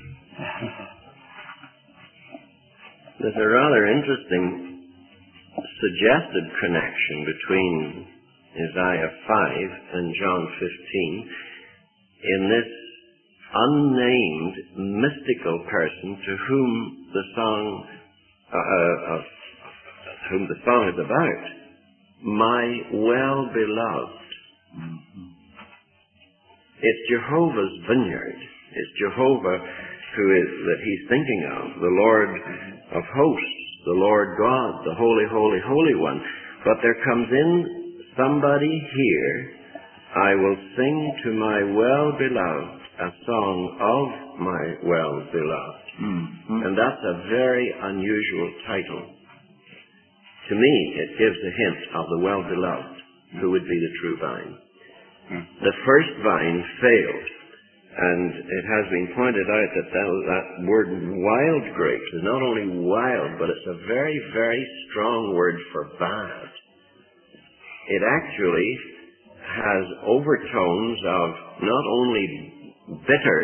Speaker 3: There's a rather interesting suggested connection between Isaiah five and John fifteen in this unnamed mystical person to whom the song uh, uh, of whom the song is about, my well-beloved.
Speaker 1: Mm-hmm.
Speaker 3: It's Jehovah's vineyard. It's Jehovah who is that he's thinking of, the Lord of hosts, the Lord God, the Holy, Holy, Holy One. But there comes in somebody here, I will sing to my well-beloved a song of my well-beloved.
Speaker 1: Mm-hmm.
Speaker 3: And that's a very unusual title. To me, it gives a hint of the well-beloved, who would be the true vine.
Speaker 1: Mm-hmm.
Speaker 3: The first vine failed, and it has been pointed out that that, that word wild grapes is not only wild, but it's a very, very strong word for bad. It actually has overtones of not only bitter,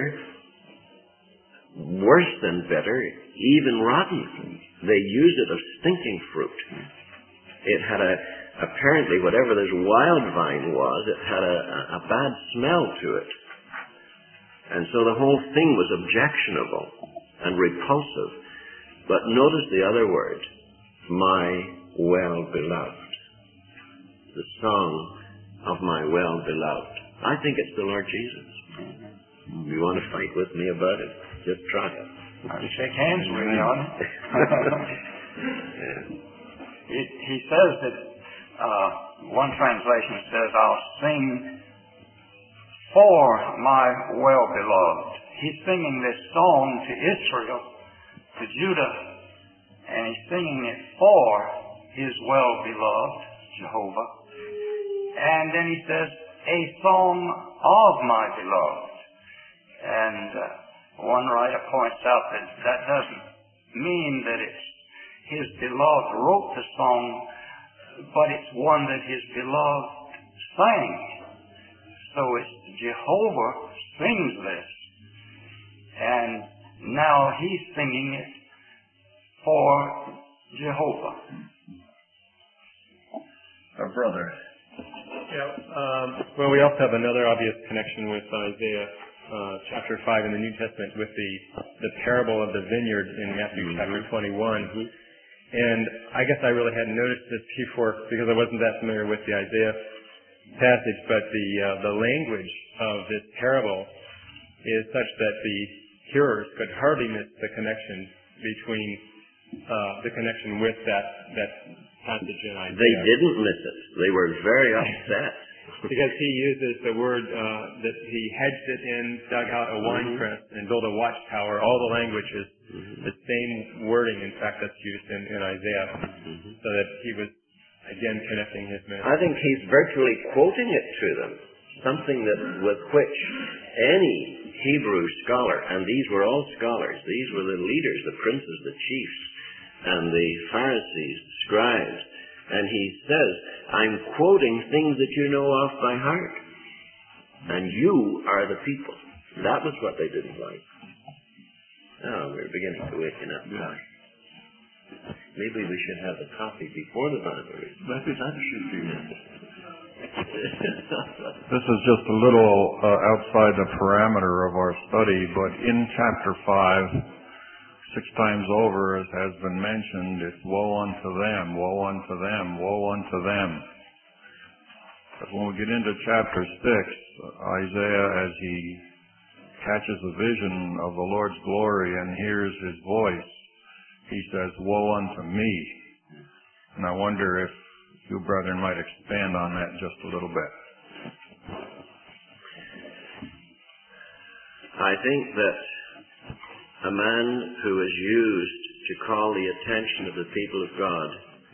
Speaker 3: worse than bitter, even rotten. They use it of stinking fruit. It had a, apparently, whatever this wild vine was, it had a, a bad smell to it. And so the whole thing was objectionable and repulsive. But notice the other word, my well-beloved. The song of my well-beloved. I think it's the Lord Jesus. You want to fight with me about it? Just try it.
Speaker 2: I'll shake hands with you on it.
Speaker 3: Yeah.
Speaker 2: it he says that, uh, one translation says, I'll sing for my well-beloved. He's singing this song to Israel, to Judah, and he's singing it for his well-beloved, Jehovah. And then he says, a song of my beloved. And uh, one writer points out that that doesn't mean that it's his beloved wrote the song, but it's one that his beloved sang. So it's Jehovah sings this. And now he's singing it for Jehovah.
Speaker 1: Our brother.
Speaker 5: Yeah, um, well, we also have another obvious connection with Isaiah uh, chapter five in the New Testament with the the parable of the vineyard in Matthew mm-hmm. chapter twenty-one. Mm-hmm. And I guess I really hadn't noticed this before because I wasn't that familiar with the Isaiah passage, but the uh, the language of this parable is such that the hearers could hardly miss the connection between uh, the connection with that that passage in Isaiah.
Speaker 3: They didn't miss it. They were very upset.
Speaker 5: Because he uses the word uh, that he hedged it in, dug out a wine press, and built a watchtower. All the language is mm-hmm. the same wording, in fact, that's used in, in Isaiah. Mm-hmm. So that he was, again, connecting his men.
Speaker 3: I think he's virtually quoting it to them. Something that with which any Hebrew scholar, and these were all scholars, these were the leaders, the princes, the chiefs, and the Pharisees, the scribes, and he says, I'm quoting things that you know off by heart. And you are the people. That was what they didn't like. Oh, we're beginning to waken up now. Maybe we should have the coffee before the Bible reading.
Speaker 1: Maybe that should be it.
Speaker 4: This is just a little uh, outside the parameter of our study, but in chapter five, six times over, as has been mentioned, it's woe unto them, woe unto them, woe unto them. But when we get into chapter six, Isaiah, as he catches a vision of the Lord's glory and hears his voice, he says, woe unto me. And I wonder if you, brethren, might expand on that just a little bit.
Speaker 3: I think that a man who is used to call the attention of the people of God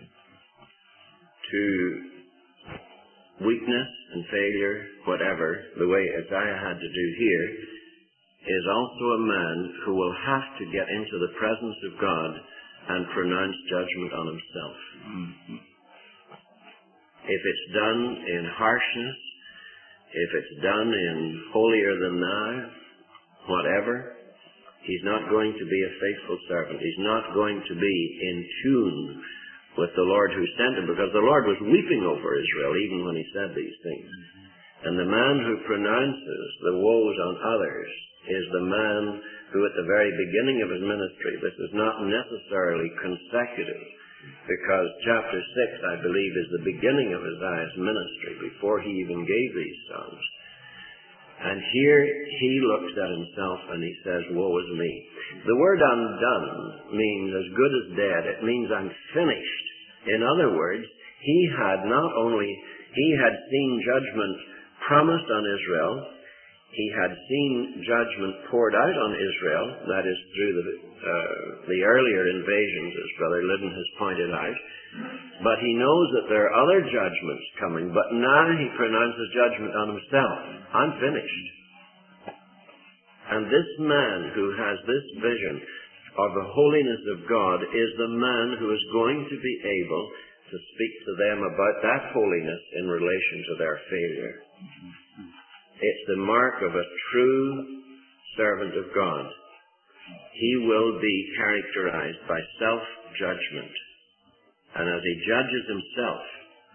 Speaker 3: to weakness and failure, whatever, the way Isaiah had to do here, is also a man who will have to get into the presence of God and pronounce judgment on himself. Mm-hmm. If it's done in harshness, if it's done in holier than thou, whatever, he's not going to be a faithful servant. He's not going to be in tune with the Lord who sent him, because the Lord was weeping over Israel even when he said these things. And the man who pronounces the woes on others is the man who at the very beginning of his ministry, this is not necessarily consecutive, because chapter six, I believe, is the beginning of Isaiah's ministry before he even gave these songs. And here he looks at himself and he says, woe is me. The word undone means as good as dead. It means I'm finished. In other words, he had not only, he had seen judgment promised on Israel, he had seen judgment poured out on Israel, that is through the, uh, the earlier invasions, as Brother Liddon has pointed out. But he knows that there are other judgments coming, but now he pronounces judgment on himself. I'm finished. And this man who has this vision of the holiness of God is the man who is going to be able to speak to them about that holiness in relation to their failure. It's the mark of a true servant of God. He will be characterized by self-judgment. And as he judges himself,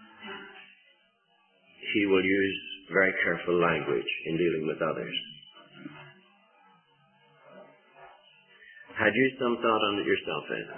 Speaker 3: he will use very careful language in dealing with others. Had you some thought on it yourself, Ed?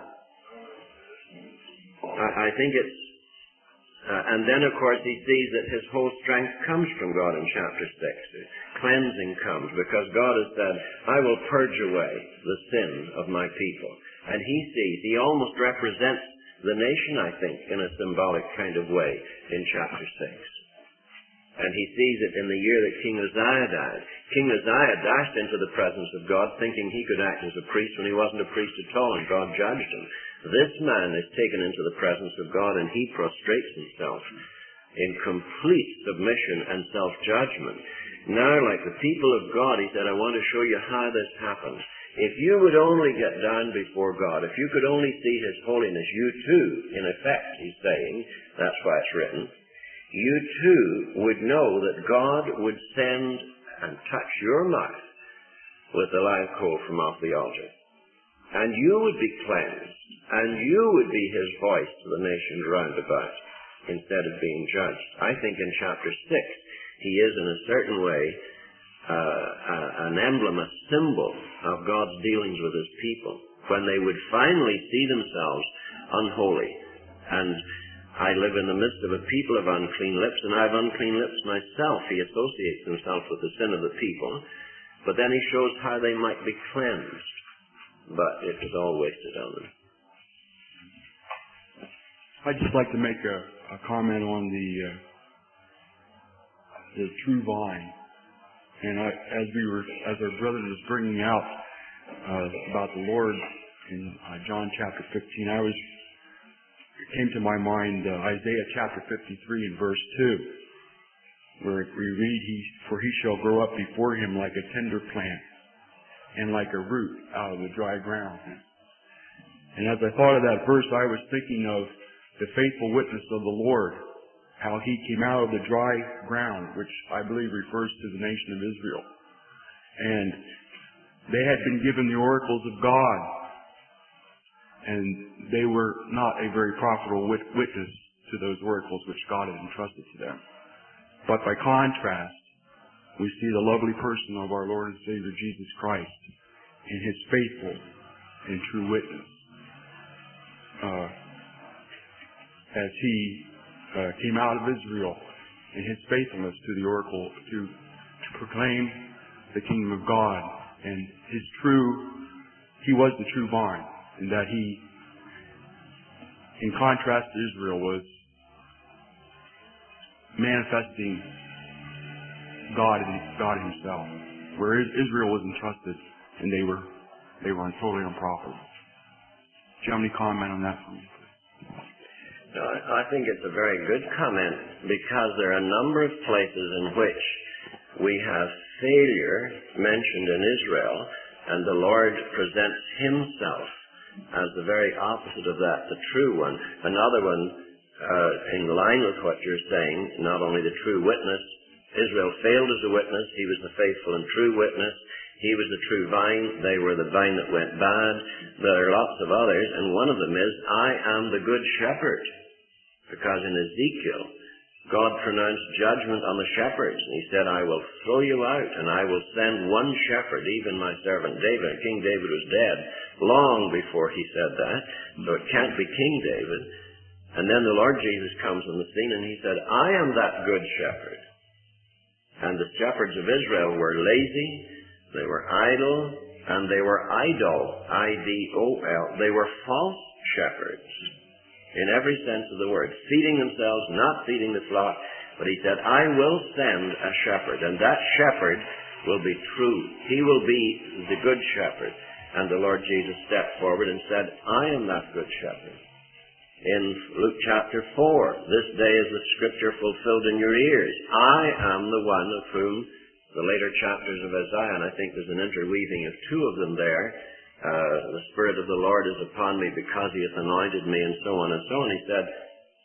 Speaker 3: I, I think it's, uh, and then of course he sees that his whole strength comes from God in chapter six. Cleansing comes because God has said, I will purge away the sin of my people. And he sees, he almost represents the nation, I think, in a symbolic kind of way in chapter six. And he sees it in the year that King Uzziah died. King Uzziah dashed into the presence of God thinking he could act as a priest when he wasn't a priest at all, and God judged him. This man is taken into the presence of God and he prostrates himself in complete submission and self-judgment. Now, like the people of God, he said, I want to show you how this happens. If you would only get down before God, if you could only see his holiness, you too, in effect, he's saying, that's why it's written, you too would know that God would send and touch your mouth with a live coal from off the altar. And you would be cleansed, and you would be his voice to the nations round about, instead of being judged. I think in chapter six, he is in a certain way uh, uh, an emblem, a symbol of God's dealings with his people, when they would finally see themselves unholy. And I live in the midst of a people of unclean lips, and I have unclean lips myself. He associates himself with the sin of the people, but then he shows how they might be cleansed. But it was all wasted on them.
Speaker 6: I'd just like to make a, a comment on the uh, the true vine, and I, as we were, as our brother was bringing out uh, about the Lord in uh, John chapter fifteen, I was it came to my mind uh, Isaiah chapter fifty-three and verse two, where we read, "He for he shall grow up before him like a tender plant, and like a root out of the dry ground." And as I thought of that verse, I was thinking of the faithful witness of the Lord, how he came out of the dry ground, which I believe refers to the nation of Israel. And they had been given the oracles of God, and they were not a very profitable witness to those oracles which God had entrusted to them. But by contrast, we see the lovely person of our Lord and Savior Jesus Christ in his faithful and true witness. Uh, as he uh, came out of Israel in his faithfulness to the oracle, to, to proclaim the kingdom of God, and his true, he was the true vine, in that he, in contrast to Israel, was manifesting God and God himself, where Israel was entrusted and they were they were totally unprofitable. Do you have any comment on that for me, please?
Speaker 3: No, I think it's a very good comment, because there are a number of places in which we have failure mentioned in Israel, and the Lord presents himself as the very opposite of that, the true one. Another one, uh, in line with what you're saying, not only the true witness, Israel failed as a witness, he was the faithful and true witness, he was the true vine, they were the vine that went bad. There are lots of others, and one of them is, I am the good shepherd. Because in Ezekiel, God pronounced judgment on the shepherds, and he said, I will throw you out, and I will send one shepherd, even my servant David. King David was dead long before he said that, so it can't be King David. And then the Lord Jesus comes on the scene, and he said, I am that good shepherd. And the shepherds of Israel were lazy, they were idle, and they were idol, I D O L. They were false shepherds, in every sense of the word, feeding themselves, not feeding the flock. But he said, I will send a shepherd, and that shepherd will be true. He will be the good shepherd. And the Lord Jesus stepped forward and said, I am that good shepherd. In Luke chapter four, this day is the scripture fulfilled in your ears. I am the one of whom the later chapters of Isaiah, and I think there's an interweaving of two of them there, uh, the Spirit of the Lord is upon me because he hath anointed me, and so on and so on. He said,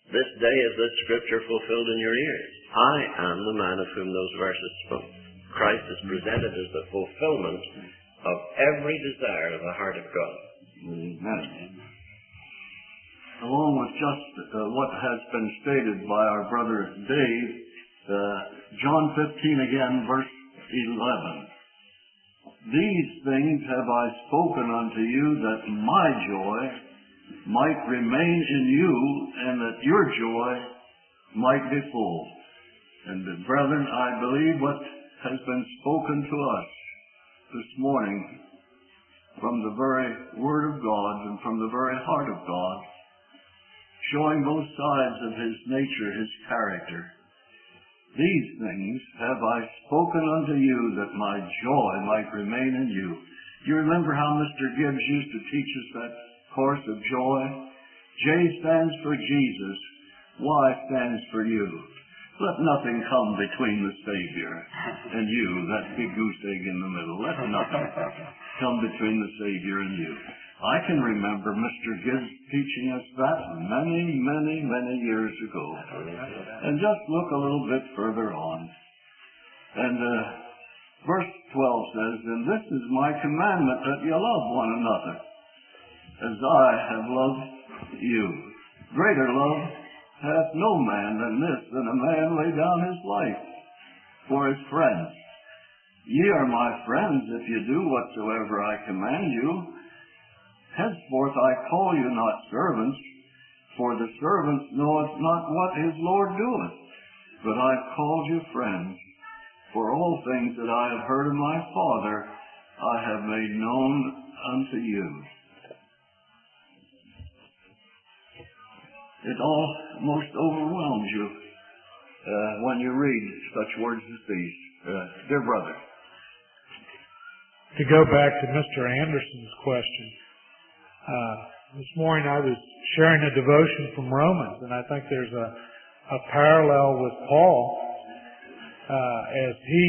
Speaker 3: This day is this scripture fulfilled in your ears. I am the man of whom those verses spoke. Christ is presented as the fulfillment of every desire of the heart of God.
Speaker 1: Amen. Along with just uh, what has been stated by our brother Dave, uh, John fifteen again, verse eleven. These things have I spoken unto you, that my joy might remain in you, and that your joy might be full. And uh, brethren, I believe what has been spoken to us this morning from the very Word of God and from the very heart of God, showing both sides of His nature, His character. These things have I spoken unto you, that my joy might remain in you. You remember how Mister Gibbs used to teach us that course of joy? J stands for Jesus. Y stands for you. Let nothing come between the Savior and you, that big goose egg in the middle. Let nothing come between the Savior and you. I can remember Mister Gibbs teaching us that many, many, many years ago. And just look a little bit further on. And uh, verse twelve says, And this is my commandment, that you love one another, as I have loved you. Greater love hath no man than this, than a man lay down his life for his friends. Ye are my friends, if you do whatsoever I command you. Henceforth I call you not servants, for the servant knoweth not what his Lord doeth. But I have called you friends, for all things that I have heard of my Father I have made known unto you. It almost overwhelms you uh, when you read such words as these. Uh, dear brother.
Speaker 7: To go back to Mister Anderson's question, Uh, this morning I was sharing a devotion from Romans, and I think there's a, a parallel with Paul. Uh, as he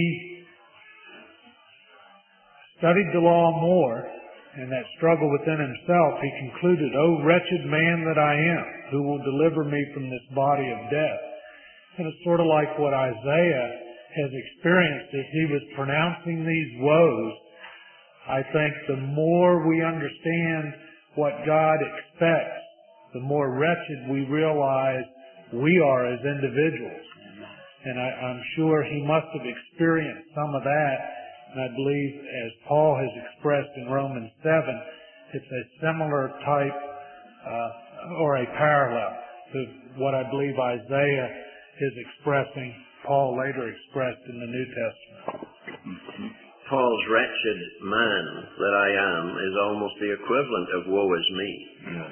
Speaker 7: studied the law more, and that struggle within himself, he concluded, O wretched man that I am, who will deliver me from this body of death? And it's sort of like what Isaiah has experienced as he was pronouncing these woes. I think the more we understand what God expects, the more wretched we realize we are as individuals. And I, I'm sure he must have experienced some of that. And I believe, as Paul has expressed in Romans seven, it's a similar type uh, or a parallel to what I believe Isaiah is expressing, Paul later expressed in the New Testament.
Speaker 3: Paul's wretched man that I am is almost the equivalent of woe is me.
Speaker 1: Yeah.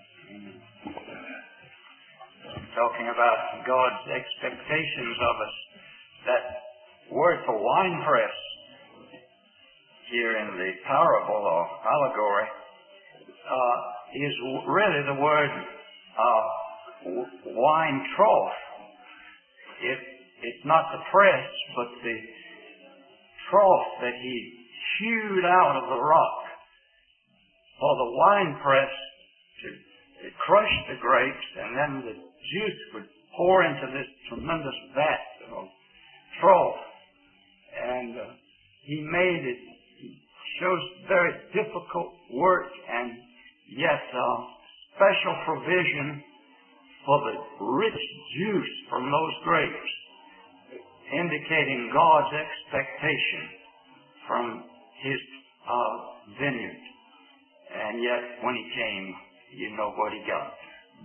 Speaker 2: Talking about God's expectations of us, that word for winepress here in the parable or allegory uh, is really the word uh, wine trough. It, it's not the press, but the trough that he hewed out of the rock for the wine press to, to crush the grapes, and then the juice would pour into this tremendous vat or trough. And uh, he made it, he shows very difficult work, and yet uh, special provision for the rich juice from those grapes, indicating God's expectation from His uh, vineyard. And yet, when He came, you know what He got.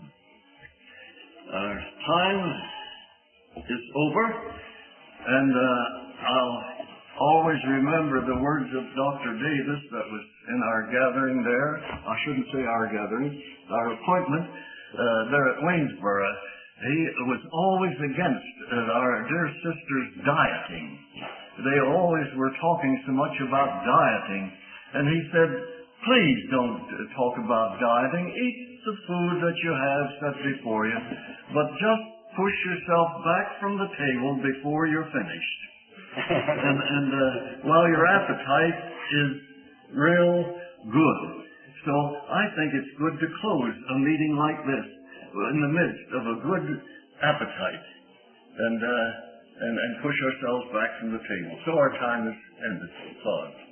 Speaker 1: Our time is over, and uh, I'll always remember the words of Doctor Davis that was in our gathering there. I shouldn't say our gathering, our appointment uh, there at Waynesboro. He was always against uh, our dear sisters dieting. They always were talking so much about dieting. And he said, please don't uh, talk about dieting. Eat the food that you have set before you, but just push yourself back from the table before you're finished. and and uh, while your appetite is real good. So I think it's good to close a meeting like this in the midst of a good appetite and, uh, and, and push ourselves back from the table. So our time is ended. Pause.